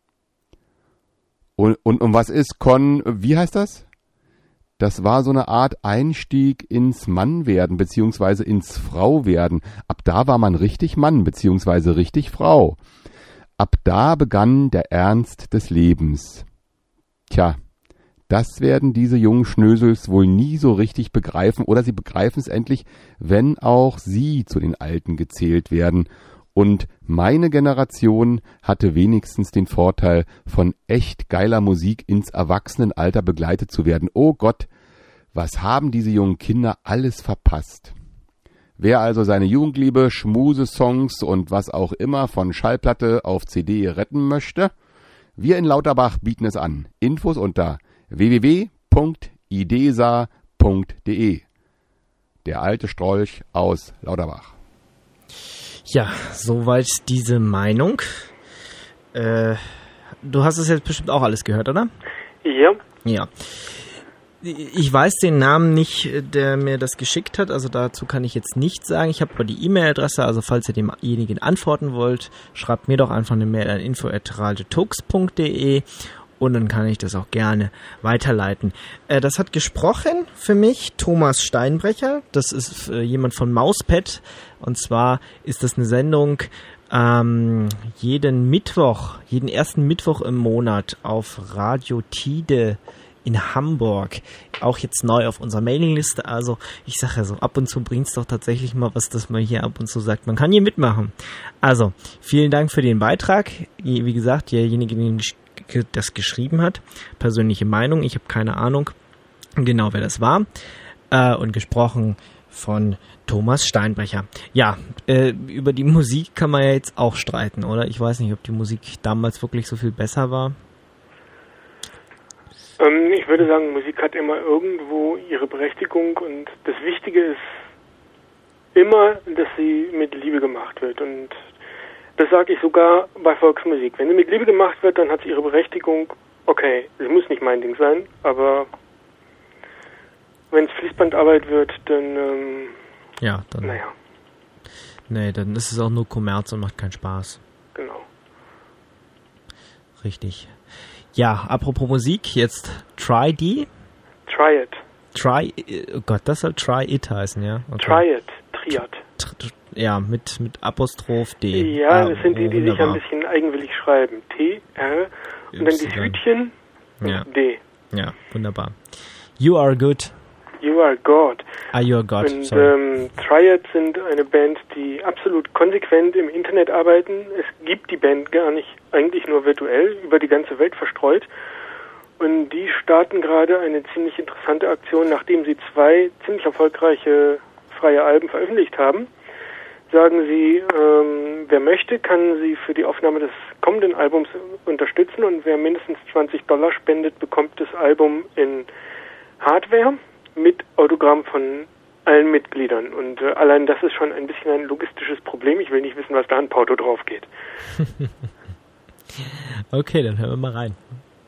Und, und, und was ist Kon, wie heißt das? Das war so eine Art Einstieg ins Mannwerden, beziehungsweise ins Frauwerden. Ab da war man richtig Mann, beziehungsweise richtig Frau. Ab da begann der Ernst des Lebens. Tja, das werden diese jungen Schnösels wohl nie so richtig begreifen, oder sie begreifen es endlich, wenn auch sie zu den Alten gezählt werden. Und meine Generation hatte wenigstens den Vorteil, von echt geiler Musik ins Erwachsenenalter begleitet zu werden. Oh Gott, was haben diese jungen Kinder alles verpasst? Wer also seine Jugendliebe, Schmusesongs und was auch immer von Schallplatte auf C D retten möchte, wir in Lauterbach bieten es an. Infos unter w w w punkt idesa punkt d e. Der alte Strolch aus Lauterbach. Ja, soweit diese Meinung. Äh, du hast es jetzt bestimmt auch alles gehört, oder? Ja. Ja. Ich weiß den Namen nicht, der mir das geschickt hat, also dazu kann ich jetzt nichts sagen. Ich habe aber die E-Mail-Adresse, also falls ihr demjenigen antworten wollt, schreibt mir doch einfach eine Mail an info at radiotux punkt d e und dann kann ich das auch gerne weiterleiten. Äh, das hat gesprochen für mich Thomas Steinbrecher, das ist äh, jemand von Mauspad, und zwar ist das eine Sendung ähm, jeden Mittwoch, jeden ersten Mittwoch im Monat auf Radio Tide in Hamburg, auch jetzt neu auf unserer Mailingliste. Also ich sage ja so, ab und zu bringt's doch tatsächlich mal was, dass man hier ab und zu sagt, man kann hier mitmachen. Also, vielen Dank für den Beitrag. Wie gesagt, derjenige, der das geschrieben hat, persönliche Meinung, ich habe keine Ahnung genau, wer das war, äh, und gesprochen von Thomas Steinbrecher. Ja, äh, über die Musik kann man ja jetzt auch streiten, oder? Ich weiß nicht, ob die Musik damals wirklich so viel besser war. Ich würde sagen, Musik hat immer irgendwo ihre Berechtigung und das Wichtige ist immer, dass sie mit Liebe gemacht wird, und das sage ich sogar bei Volksmusik. Wenn sie mit Liebe gemacht wird, dann hat sie ihre Berechtigung. Okay, sie muss nicht mein Ding sein, aber wenn es Fließbandarbeit wird, dann ähm, ja, dann naja. Nee, dann ist es auch nur Kommerz und macht keinen Spaß. Genau. Richtig. Ja, apropos Musik, jetzt Try D. Try It. Try, oh Gott, das soll Try It heißen, ja? Okay. Try It, Triad. Tr- tr- ja, mit, mit Apostroph D. Ja, ah, das sind die, die wunderbar. sich ein bisschen eigenwillig schreiben. T, R, und dann die Hütchen und ja. D. Ja, wunderbar. You Are Good. You Are God. Ah, You Are God, Und sorry. ähm, Triad sind eine Band, die absolut konsequent im Internet arbeiten. Es gibt die Band gar nicht, eigentlich nur virtuell, über die ganze Welt verstreut. Und die starten gerade eine ziemlich interessante Aktion, nachdem sie zwei ziemlich erfolgreiche freie Alben veröffentlicht haben. Sagen sie, ähm, wer möchte, kann sie für die Aufnahme des kommenden Albums unterstützen, und wer mindestens zwanzig Dollar spendet, bekommt das Album in Hardware mit Autogramm von allen Mitgliedern. Und äh, allein das ist schon ein bisschen ein logistisches Problem. Ich will nicht wissen, was da an Porto drauf geht. Okay, dann hören wir mal rein.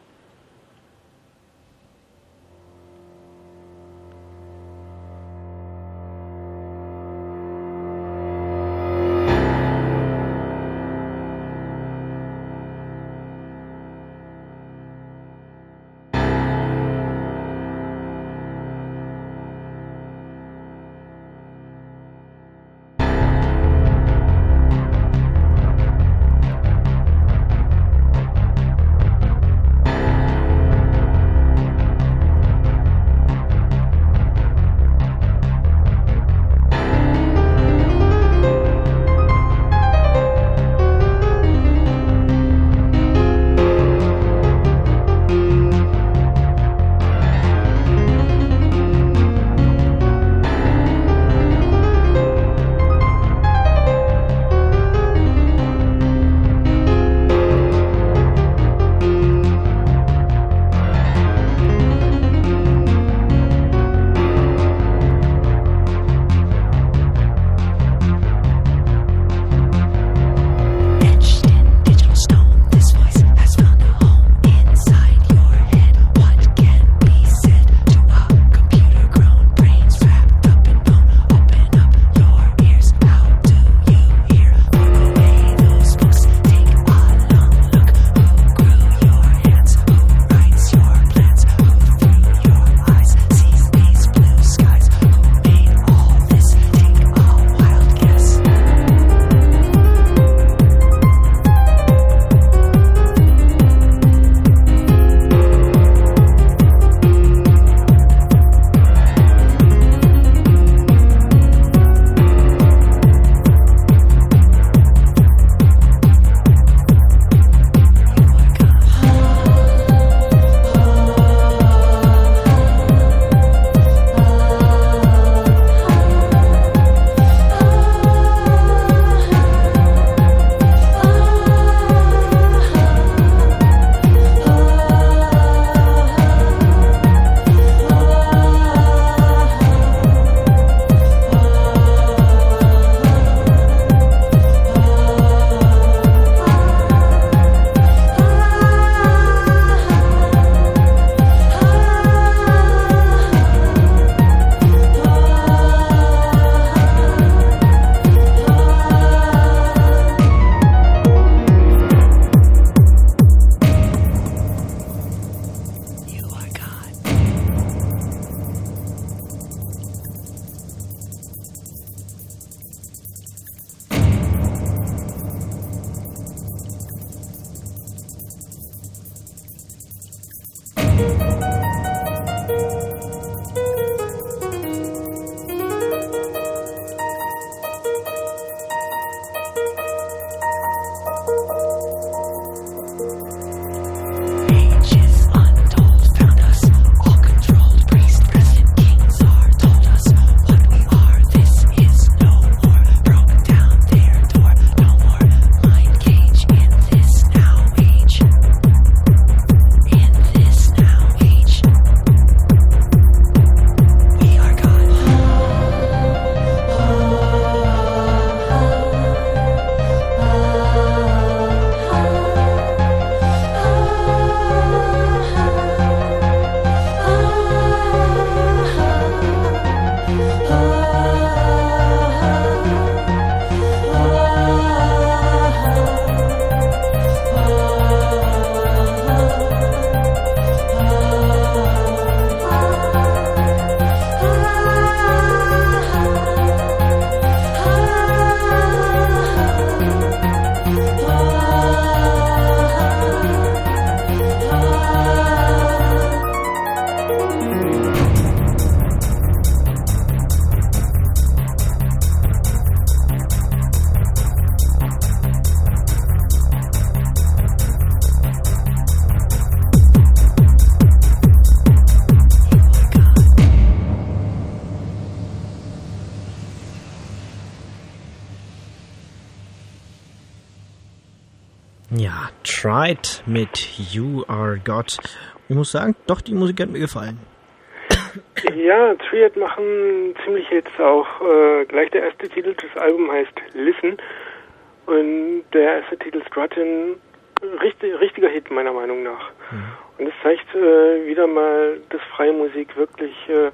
Ja, Tried mit You Are God. Ich muss sagen, doch, die Musik hat mir gefallen. Ja, Triad machen ziemlich Hits auch. Äh, gleich der erste Titel des Albums heißt Listen und der erste Titel Struttin, richtig, richtiger Hit meiner Meinung nach. Mhm. Und es zeigt äh, wieder mal, dass freie Musik wirklich äh,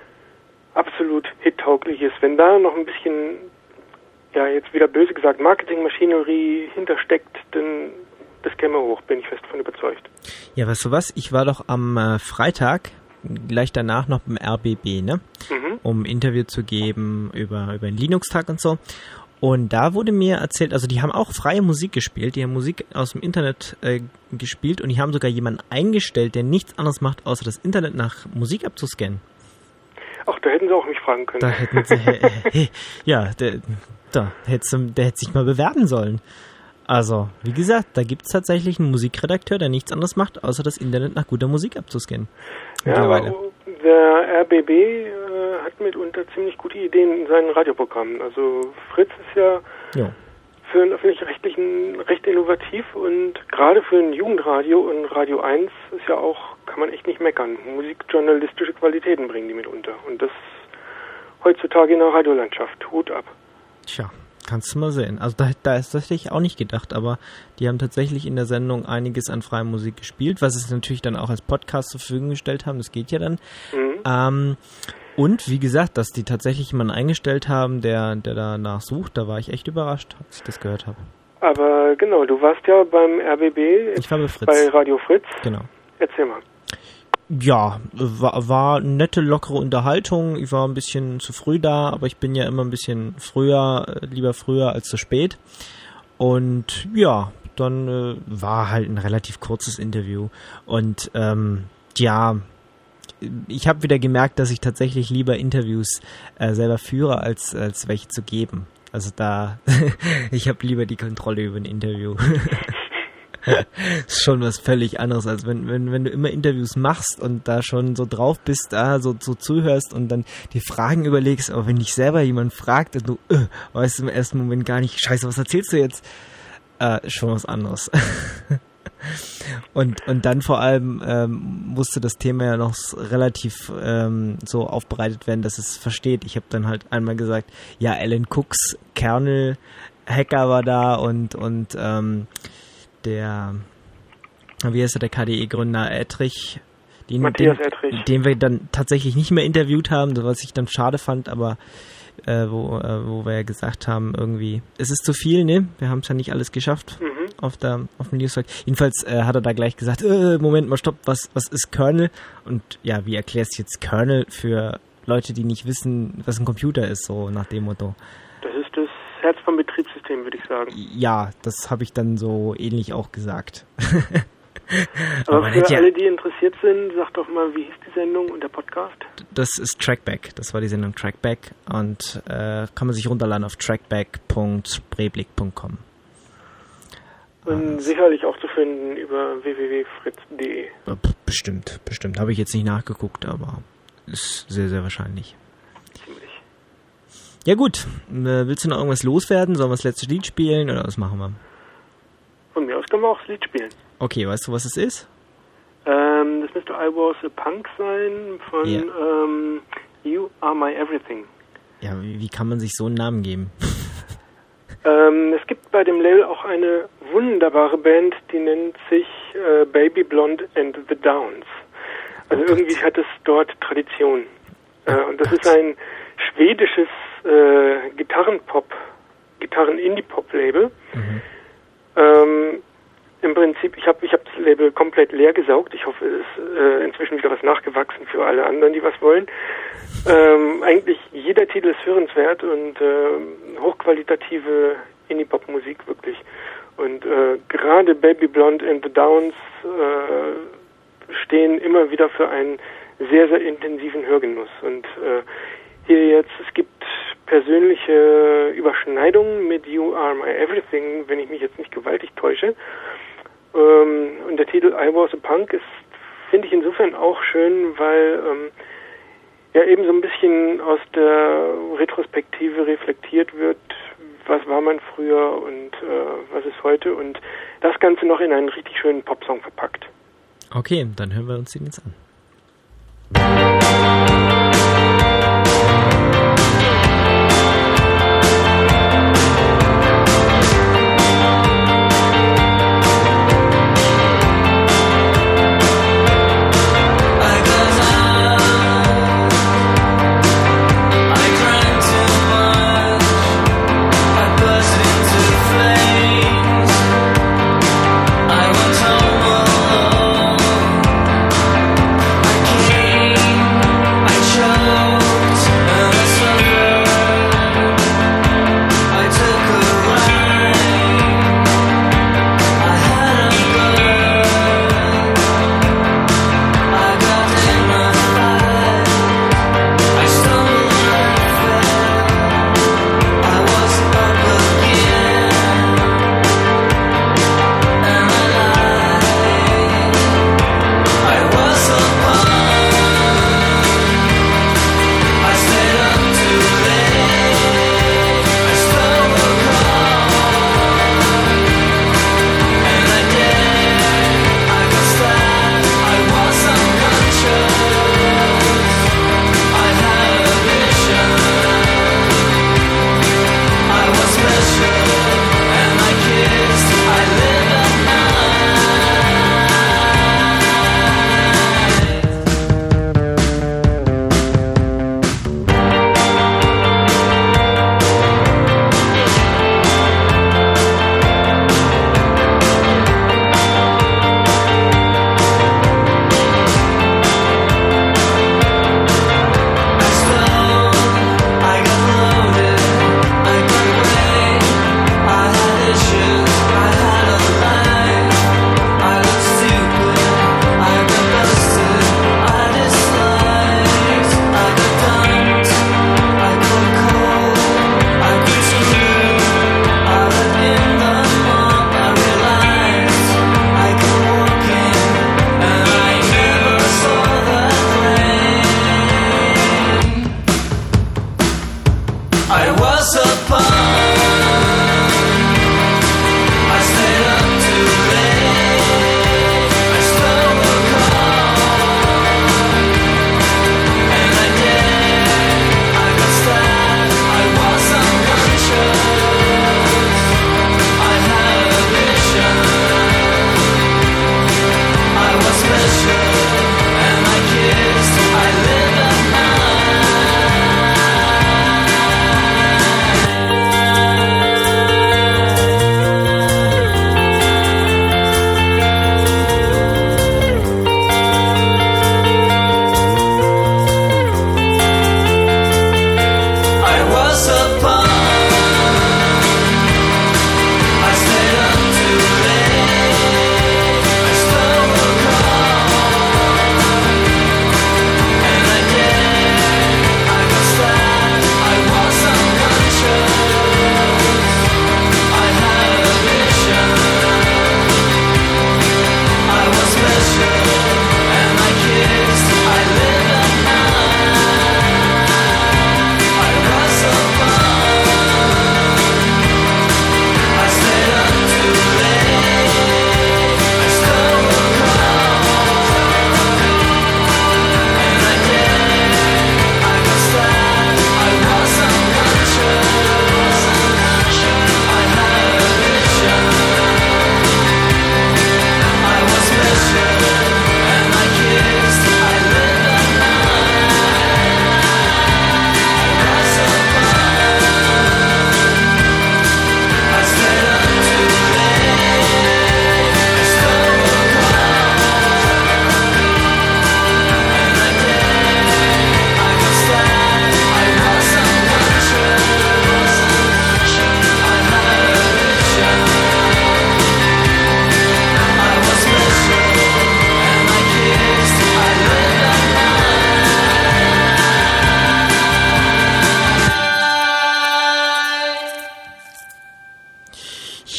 absolut hittauglich ist. Wenn da noch ein bisschen, ja jetzt wieder böse gesagt, Marketingmaschinerie hintersteckt, dann das käme hoch, bin ich fest davon überzeugt. Ja, weißt du was? Ich war doch am äh, Freitag gleich danach noch beim R B B, ne? Mhm. Um ein Interview zu geben über, über den Linux-Tag und so. Und da wurde mir erzählt, also die haben auch freie Musik gespielt, die haben Musik aus dem Internet äh, gespielt und die haben sogar jemanden eingestellt, der nichts anderes macht, außer das Internet nach Musik abzuscannen. Ach, da hätten sie auch mich fragen können. Da hätten sie, äh, äh, ja, der, da hätte, der hätte sich mal bewerben sollen. Also, wie gesagt, da gibt es tatsächlich einen Musikredakteur, der nichts anderes macht, außer das Internet nach guter Musik abzuscannen. Ja, aber der R B B äh, hat mitunter ziemlich gute Ideen in seinen Radioprogrammen. Also Fritz ist ja, ja. für einen öffentlich-rechtlichen recht innovativ und gerade für ein Jugendradio und Radio eins ist ja auch, kann man echt nicht meckern. Musikjournalistische Qualitäten bringen die mitunter. Und das heutzutage in der Radiolandschaft. Hut ab. Tja. Kannst du mal sehen. Also da, da ist das hätte ich auch nicht gedacht, aber die haben tatsächlich in der Sendung einiges an freier Musik gespielt, was sie natürlich dann auch als Podcast zur Verfügung gestellt haben, das geht ja dann. Mhm. Ähm, und wie gesagt, dass die tatsächlich jemanden eingestellt haben, der, der danach sucht, da war ich echt überrascht, als ich das gehört habe. Aber genau, du warst ja beim R B B, ich war bei Fritz. Bei Radio Fritz. Genau. Erzähl mal. Ja, war, war nette, lockere Unterhaltung. Ich war ein bisschen zu früh da, aber ich bin ja immer ein bisschen früher, lieber früher als zu spät. Und ja, dann äh, war halt ein relativ kurzes Interview. Und ähm, ja, ich habe wieder gemerkt, dass ich tatsächlich lieber Interviews äh, selber führe, als, als welche zu geben. Also da, ich habe lieber die Kontrolle über ein Interview. Ist schon was völlig anderes, als wenn, wenn, wenn du immer Interviews machst und da schon so drauf bist, da so, so zuhörst und dann die Fragen überlegst, aber wenn dich selber jemand fragt und du äh, weißt im ersten Moment gar nicht, scheiße, was erzählst du jetzt? Äh, ist schon was anderes. und, und dann vor allem ähm, musste das Thema ja noch relativ ähm, so aufbereitet werden, dass es versteht. Ich habe dann halt einmal gesagt, ja, Alan Cooks Kernel Hacker war da und, und ähm, der, wie heißt er, der K D E-Gründer Ettrich, den, Matthias den, Ettrich, den wir dann tatsächlich nicht mehr interviewt haben, was ich dann schade fand, aber äh, wo, äh, wo wir ja gesagt haben, irgendwie, es ist zu viel, ne? Wir haben es ja nicht alles geschafft mhm. auf der auf dem Newsletter. Jedenfalls äh, hat er da gleich gesagt, äh, Moment mal, stopp, was, was ist Kernel? Und ja, wie erklärst du jetzt Kernel für Leute, die nicht wissen, was ein Computer ist, so nach dem Motto? Das ist das Herz vom Betriebssystem, würde ich sagen. Ja, das habe ich dann so ähnlich auch gesagt. Aber, Aber für ja, alle, die interessiert sind, sag doch mal, wie hieß die Sendung und der Podcast? Das ist Trackback, das war die Sendung Trackback und äh, kann man sich runterladen auf trackback punkt spreeblick punkt com. Und äh, sicherlich auch zu finden über w w w punkt fritz punkt d e. Bestimmt, bestimmt. Habe ich jetzt nicht nachgeguckt, aber ist sehr, sehr wahrscheinlich. Ja gut, willst du noch irgendwas loswerden? Sollen wir das letzte Lied spielen oder was machen wir? Von mir aus können wir auch das Lied spielen. Okay, weißt du, was es ist? Ähm, das müsste I Was a Punk sein von yeah. ähm, You Are My Everything. Ja, wie, wie kann man sich so einen Namen geben? ähm, es gibt bei dem Label auch eine wunderbare Band, die nennt sich äh, Baby Blonde and the Downs. Also oh irgendwie hat es dort Tradition. Äh, und das ist ein schwedisches äh, Gitarrenpop, Gitarren-Indie-Pop-Label. Mhm. Ähm, Im Prinzip, ich habe ich hab das Label komplett leer gesaugt. Ich hoffe, es ist äh, inzwischen wieder was nachgewachsen für alle anderen, die was wollen. Ähm, eigentlich jeder Titel ist hörenswert und äh, hochqualitative Indie-Pop-Musik wirklich. Und äh, gerade Baby Blonde and the Downs äh, stehen immer wieder für einen sehr, sehr intensiven Hörgenuss. Und äh, hier jetzt, es gibt persönliche Überschneidungen mit You Are My Everything, wenn ich mich jetzt nicht gewaltig täusche. Ähm, und der Titel I Was a Punk ist, finde ich insofern auch schön, weil ähm, ja eben so ein bisschen aus der Retrospektive reflektiert wird, was war man früher und äh, was ist heute und das Ganze noch in einen richtig schönen Popsong verpackt. Okay, dann hören wir uns den jetzt an.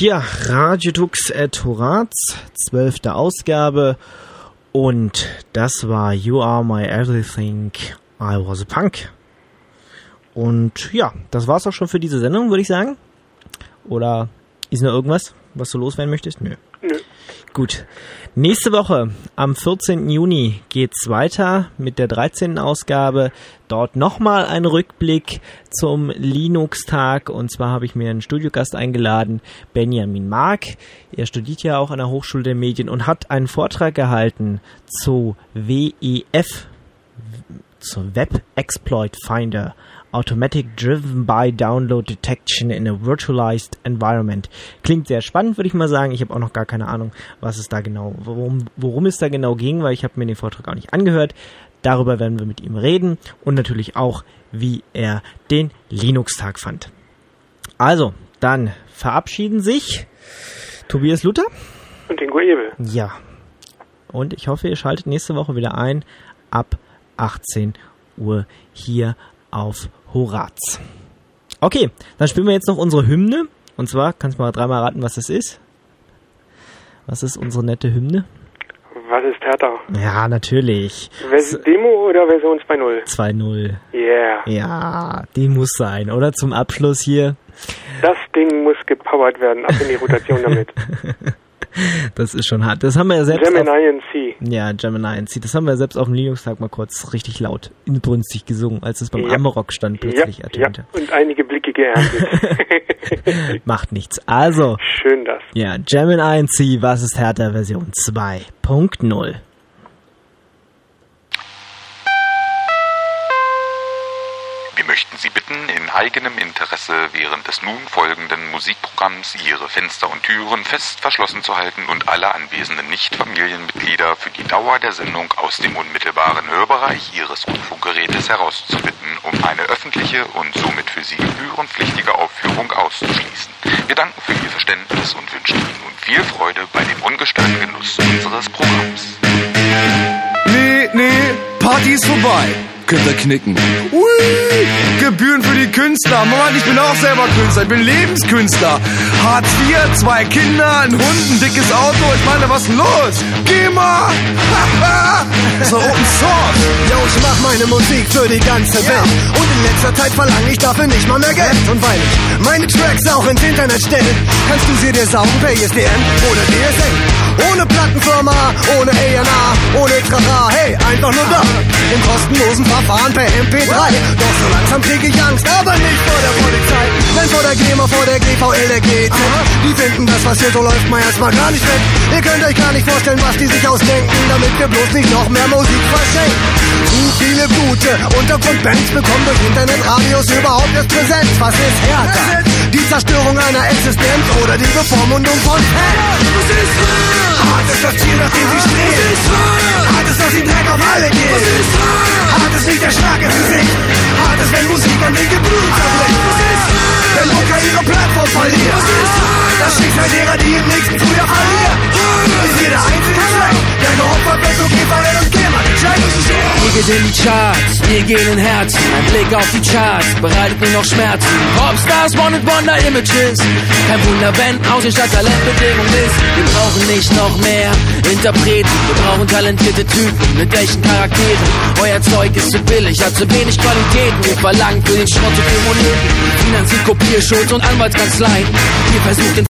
Ja, Radio Tux at Horaz, zwölfte Ausgabe. Und das war You Are My Everything, I Was a Punk. Und ja, das war's auch schon für diese Sendung, würde ich sagen. Oder ist noch irgendwas, was du loswerden möchtest? Nö. Nö. Gut. Nächste Woche, am vierzehnten Juni, geht's weiter mit der dreizehnten Ausgabe. Dort nochmal ein Rückblick zum Linux-Tag. Und zwar habe ich mir einen Studiogast eingeladen, Benjamin Mark. Er studiert ja auch an der Hochschule der Medien und hat einen Vortrag gehalten zu W E F, zur Web Exploit Finder. Automatic Driven by Download Detection in a Virtualized Environment. Klingt sehr spannend, würde ich mal sagen. Ich habe auch noch gar keine Ahnung, was es da genau, worum, worum es da genau ging, weil ich habe mir den Vortrag auch nicht angehört. Darüber werden wir mit ihm reden und natürlich auch, wie er den Linux-Tag fand. Also, dann verabschieden sich Tobias Luther und Ingo Ebel. Ja. Und ich hoffe, ihr schaltet nächste Woche wieder ein ab achtzehn Uhr hier auf Horaz. Okay, dann spielen wir jetzt noch unsere Hymne. Und zwar, kannst du mal dreimal raten, was das ist? Was ist unsere nette Hymne? Was ist Hertha? Ja, natürlich. Vers- Demo oder Version zwei Punkt null? zwei Punkt null. Yeah. Ja, die muss sein, oder? Zum Abschluss hier. Das Ding muss gepowert werden. Ab in die Rotation damit. Das ist schon hart. Das haben wir ja selbst. Gemini auf, N C. Ja, Gemini N C. Das haben wir selbst auf dem Linux-Tag mal kurz richtig laut, inbrünstig gesungen, als es beim Ja. Amarok stand, plötzlich ja, ertönte. Ja. Und einige Blicke geerntet. Macht nichts. Also. Schön das. Ja, Gemini N C, was ist Hertha Version zwei Punkt null. Wir möchten Sie bitten, in eigenem Interesse während des nun folgenden Musikprogramms Ihre Fenster und Türen fest verschlossen zu halten und alle anwesenden Nicht-Familienmitglieder für die Dauer der Sendung aus dem unmittelbaren Hörbereich Ihres Rundfunkgerätes herauszubitten, um eine öffentliche und somit für Sie gebührenpflichtige Aufführung auszuschließen. Wir danken für Ihr Verständnis und wünschen Ihnen nun viel Freude bei dem ungestörten Genuss unseres Programms. Nee, nee, Party ist vorbei. Könnt ihr knicken. Ui, Gebühren für die Künstler. Mann, ich bin auch selber Künstler. Ich bin Lebenskünstler. Hartz vier, zwei Kinder, ein Hund, ein dickes Auto. Ich meine, was ist denn los? Geh mal! So Open Source. Yo, ich mach meine Musik für die ganze Welt. Und in letzter Zeit verlange ich dafür nicht mal mehr Geld. Und weil ich meine Tracks auch ins Internet stelle, kannst du sie dir saugen per I S D N oder D S L. Ohne Plattenfirma, ohne A und R, ohne Trara, hey, einfach nur da. Im kostenlosen Verfahren per M P drei. Doch so langsam krieg ich Angst, aber nicht vor der Polizei. Denn vor der GEMA, vor der G V L, der G Z. Die finden das, was hier so läuft, mal erstmal gar nicht weg. Ihr könnt euch gar nicht vorstellen, was die sich ausdenken, damit wir bloß nicht noch mehr Musik verschenken. Zu viele gute Untergrundbands bekommen durch Internetradios überhaupt erst Präsenz. Was ist Hertha? Die Zerstörung einer Existenz oder die Bevormundung von Fans? Was ist hart ist das Ziel, nach dem sie streben. Hart ist, dass sie Dreck auf alle gehen. Was ist hart ist nicht der Schlag ins Gesicht. Hart ist, wenn Musik an linke Blut zerbricht. Was ist wenn Mucker ihre Plattform verliert. Was ist das Schicksal derer, die im nächsten Frühjahr verlieren. Ist jeder einzige Track, der geopfert wird, so G V L und GEMA. Wir gehen in die Charts, wir gehen in Herzen. Ein Blick auf die Charts bereitet nur noch Schmerzen. Popstars, One-and-Wonder-Images. Kein Wunder, wenn Außenstadt Talentbedingung ist. Wir brauchen nicht noch mehr Interpreten. Wir brauchen talentierte Typen mit echten Charakteren. Euer Zeug ist zu billig, hat zu wenig Qualitäten. Wir verlangen für den Schrott zu viel Moneten. Finanziert Kopierschutz und Anwaltskanzleien. Wir versuchen